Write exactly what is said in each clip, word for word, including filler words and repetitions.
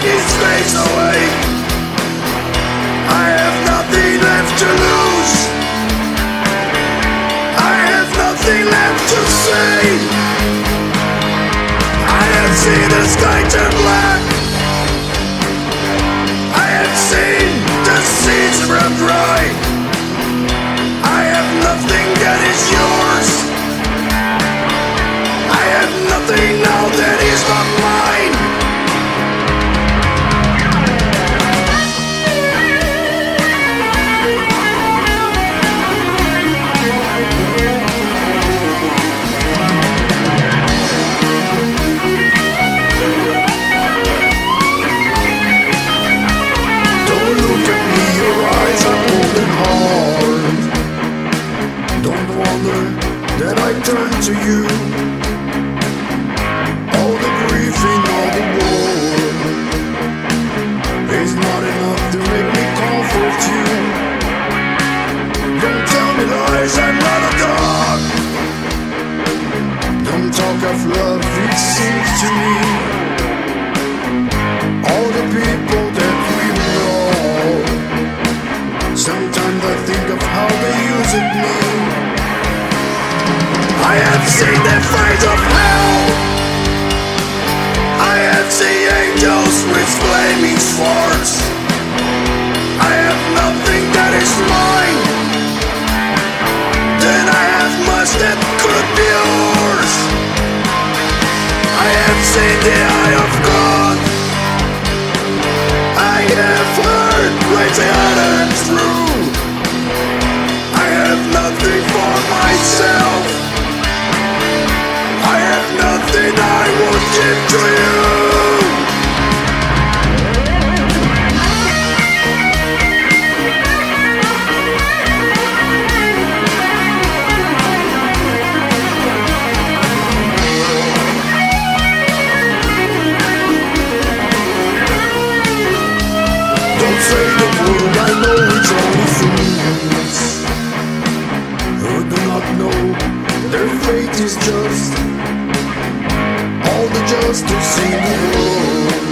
his face away. I have nothing left to lose. I have nothing left to say. I have seen the sky turn black. I have seen the seas run dry. I have nothing that is yours. I have nothing now that is not mine. Don't look at me, your eyes are open hard. Don't wonder that I turn to you. All the grief in all the war is not enough to make me comfort you. Don't tell me lies, I'm not a dog. Don't talk of love, it seems to me. All the people that we know, sometimes I think of how they use it now. I have seen the fires of hell. I have seen angels with flaming swords. I have nothing that is mine. Then I have much that could be yours. I have seen the eye of God. I have heard right out and true. I have nothing for myself. I have nothing I would give to you. Don't say the word, I know it's only fools who do not know their fate is just. All the justice in the world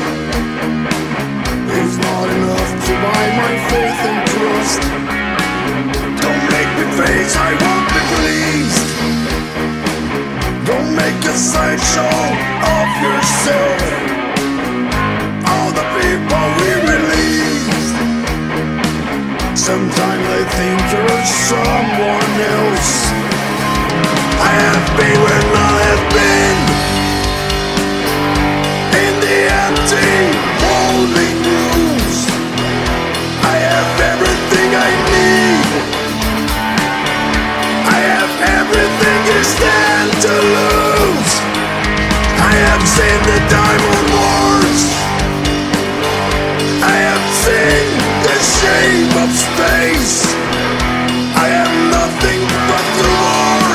is not enough to buy my faith and trust. Don't make me face, I won't be pleased. Don't make a sideshow of yourself. All the people we released, sometimes I think you're someone else. I have been where I have been, in the empty, holding rooms. I have everything I need. I have everything you stand to lose. I have seen the diamond wars. I have seen the shame of space. I have nothing but the war.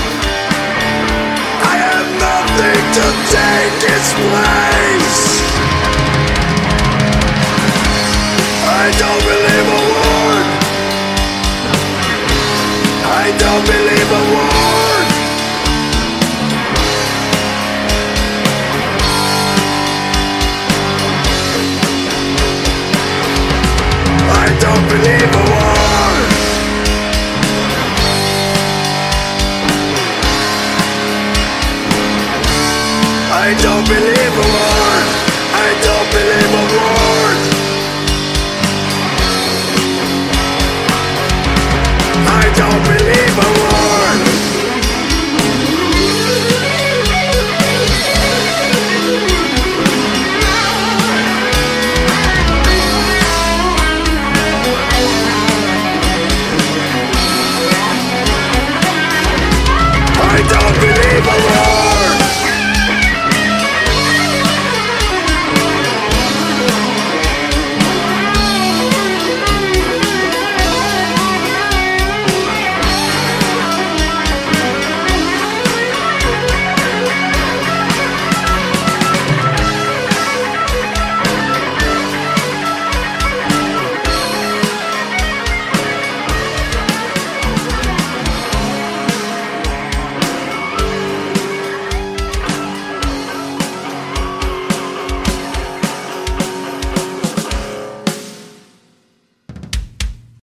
I have nothing to take its place. I don't believe a word. I don't believe a word. I don't believe a word. I don't believe a word. I don't believe a word. I don't believe a word.